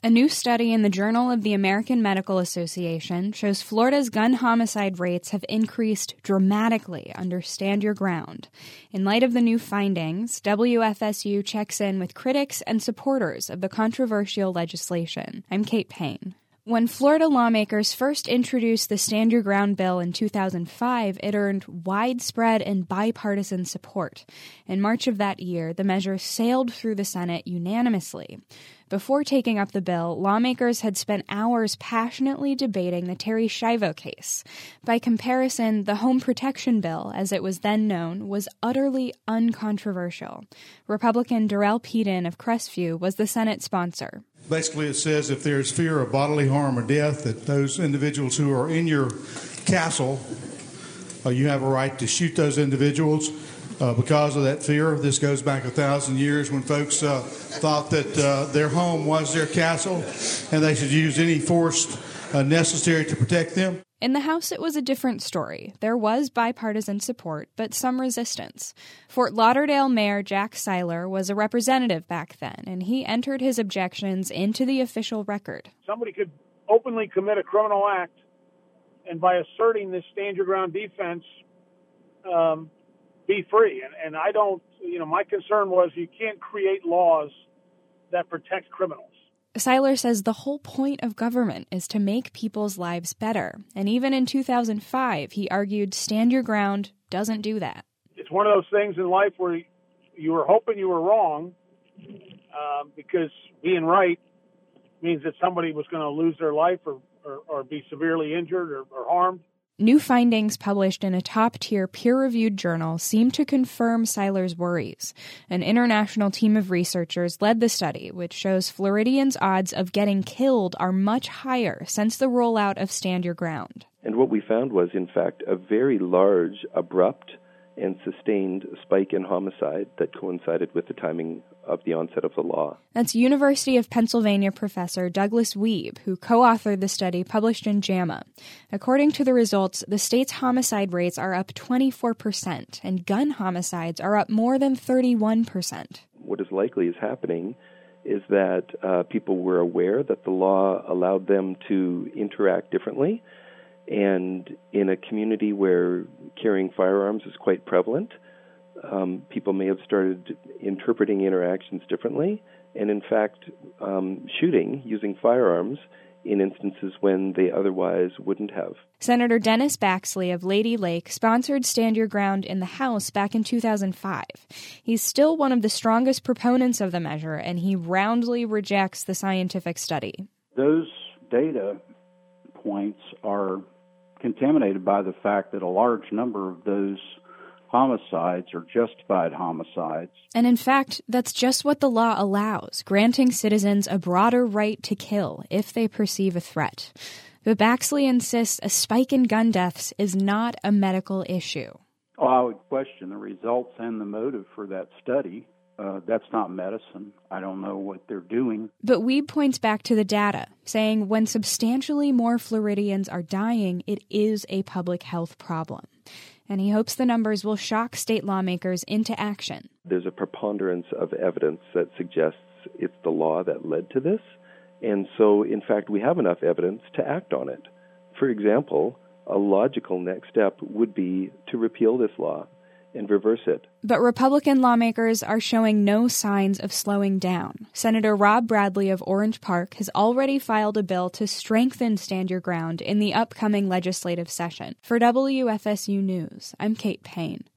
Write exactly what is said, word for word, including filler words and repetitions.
A new study in the Journal of the American Medical Association shows Florida's gun homicide rates have increased dramatically under Stand Your Ground. In light of the new findings, W F S U checks in with critics and supporters of the controversial legislation. I'm Kate Payne. When Florida lawmakers first introduced the Stand Your Ground bill in two thousand five, it earned widespread and bipartisan support. In March of that year, the measure sailed through the Senate unanimously. Before taking up the bill, lawmakers had spent hours passionately debating the Terri Schiavo case. By comparison, the Home Protection Bill, as it was then known, was utterly uncontroversial. Republican Darrell Peden of Crestview was the Senate sponsor. Basically, it says if there's fear of bodily harm or death, that those individuals who are in your castle, uh, you have a right to shoot those individuals uh, because of that fear. This goes back a thousand years when folks uh, thought that uh, their home was their castle and they should use any force uh, necessary to protect them. In the House, it was a different story. There was bipartisan support, but some resistance. Fort Lauderdale Mayor Jack Seiler was a representative back then, and he entered his objections into the official record. Somebody could openly commit a criminal act, and by asserting this stand your ground defense, um, be free. And, and I don't, you know, my concern was you can't create laws that protect criminals. Seiler says the whole point of government is to make people's lives better. And even in two thousand five, he argued Stand Your Ground doesn't do that. It's one of those things in life where you were hoping you were wrong uh, because being right means that somebody was going to lose their life or, or, or be severely injured or, or harmed. New findings published in a top-tier peer-reviewed journal seem to confirm Seiler's worries. An international team of researchers led the study, which shows Floridians' odds of getting killed are much higher since the rollout of Stand Your Ground. And what we found was, in fact, a very large, abrupt, and sustained spike in homicide that coincided with the timing of the onset of the law. That's University of Pennsylvania professor Douglas Wiebe, who co-authored the study published in JAMA. According to the results, the state's homicide rates are up twenty-four percent, and gun homicides are up more than thirty-one percent. What is likely is happening is that uh, people were aware that the law allowed them to interact differently. And in a community where carrying firearms is quite prevalent, um, people may have started interpreting interactions differently, and in fact, um, shooting using firearms in instances when they otherwise wouldn't have. Senator Dennis Baxley of Lady Lake sponsored Stand Your Ground in the House back in two thousand five. He's still one of the strongest proponents of the measure, and he roundly rejects the scientific study. Those data points are contaminated by the fact that a large number of those homicides are justified homicides. And in fact, that's just what the law allows, granting citizens a broader right to kill if they perceive a threat. But Baxley insists a spike in gun deaths is not a medical issue. Oh, I would question the results and the motive for that study. Uh, that's not medicine. I don't know what they're doing. But Wiebe points back to the data, saying when substantially more Floridians are dying, it is a public health problem. And he hopes the numbers will shock state lawmakers into action. There's a preponderance of evidence that suggests it's the law that led to this. And so, in fact, we have enough evidence to act on it. For example, a logical next step would be to repeal this law and reverse it. But Republican lawmakers are showing no signs of slowing down. Senator Rob Bradley of Orange Park has already filed a bill to strengthen Stand Your Ground in the upcoming legislative session. For W F S U News, I'm Kate Payne.